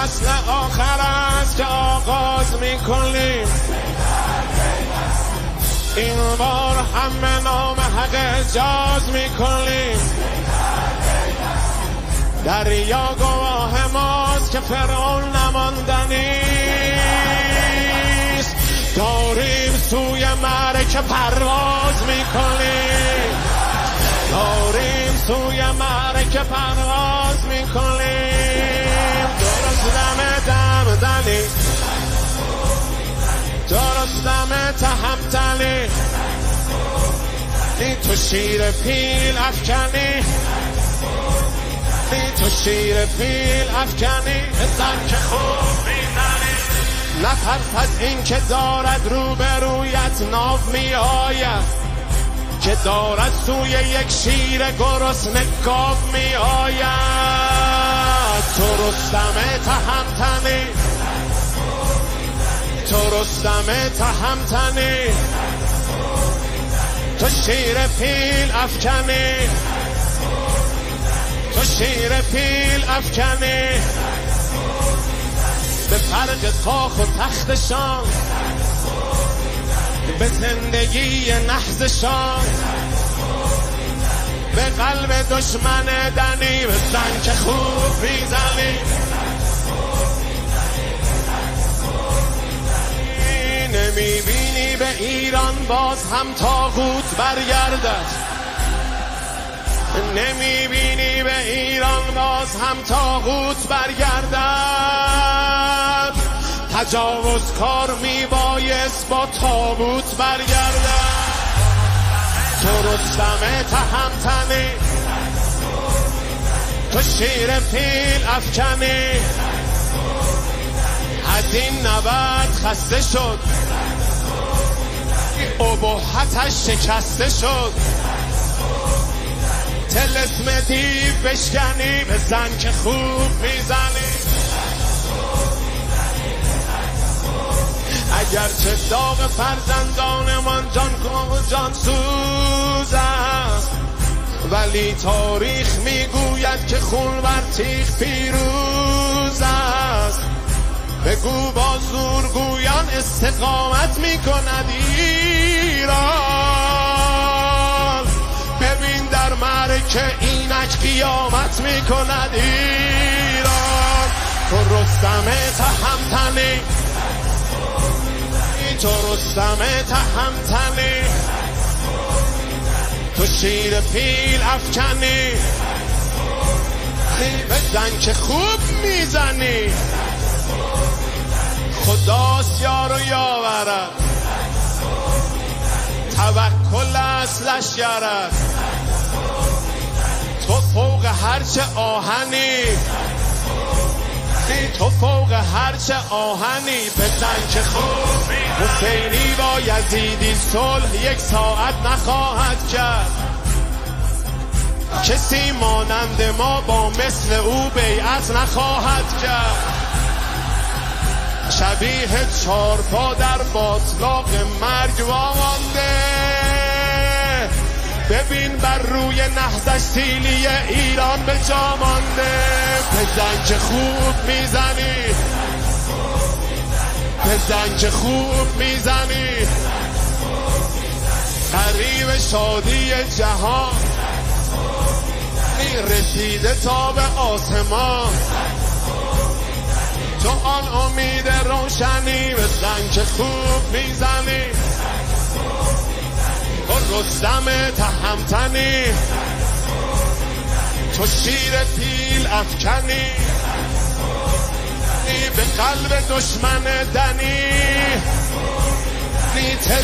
فصل آخر است که آغاز میکنیم، این بار همه نام حق اجاز میکنیم. دریا گواه ماست که فرعون نماندنیست، داریم سوی معرکه پرواز میکنیم، داریم سوی معرکه پرواز میکنیم. درست دم دنی، درست دم تهمتنی، تو شیر پیل افکنی، تو شیر پیل افکنی، بزن که خوب میزنی. نترس از این که دارد روبرویت ناو می آید، که دارد سوی یک شیر گرسنه گاو می آید. تو رستم تهمتنی، تو رستم تهمتنی، تو شیر پیل افکنی، تو شیر پیل افکنی. به فرق کاخ و تختشان، به زندگی نحزشان، به قلب دشمن دنی، بزن که خوب میزنی. نمیبینی به ایران باز هم طاغوت برگردد، نمیبینی به ایران باز هم طاغوت برگردد. تجاوزکار میبایست با تابوت برگردد. تو رستم تهمتنی، تو شیر پیل افکنی، از این نبرد خسته شد، ابهتش شکسته شد. طلسم دیو بشکنی، بزن که خوب میزنی. اگرچه داغ فرزندانمان جان سوز است، ولی تاریخ میگوید که خون بر تیغ پیروز است. بگو با زورگویان استقامت میکند ایران، ببین در معرکه اینک قیامت میکند ایران. تو رستم تهمتنی، تو رستم تهمتنی، تو شیر پیل افکنی، بزن که خوب میزنی. خداست یار و یاورت، توکل است لشکرت. تو فوق هرچه آهنی، تو فوق هرچه آهنی، بزن که خوب. حسینی با یزیدی صلح یک ساعت نخواهد کرد، کسی مانند ما با مثل او بیعت نخواهد کرد. شبیه چارپا در باطلاق مرگ وامانده، ببین بر روی نهضش سیلی ایران به جا مانده. بزن که خوب میزنی، بزن که خوب میزنی. قریب شادی جهان رسیده تا به آسمان، تو آن امید روشنی، بزن که خوب میزنی. تو رستم تهمتنی، تو شیر پیل افکنی، به قلب دشمن دنی.